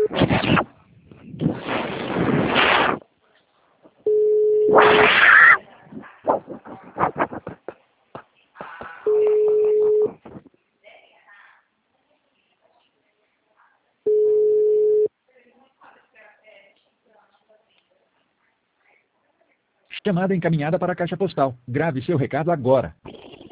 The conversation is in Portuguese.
Chamada encaminhada para a caixa postal. Grave seu recado agora.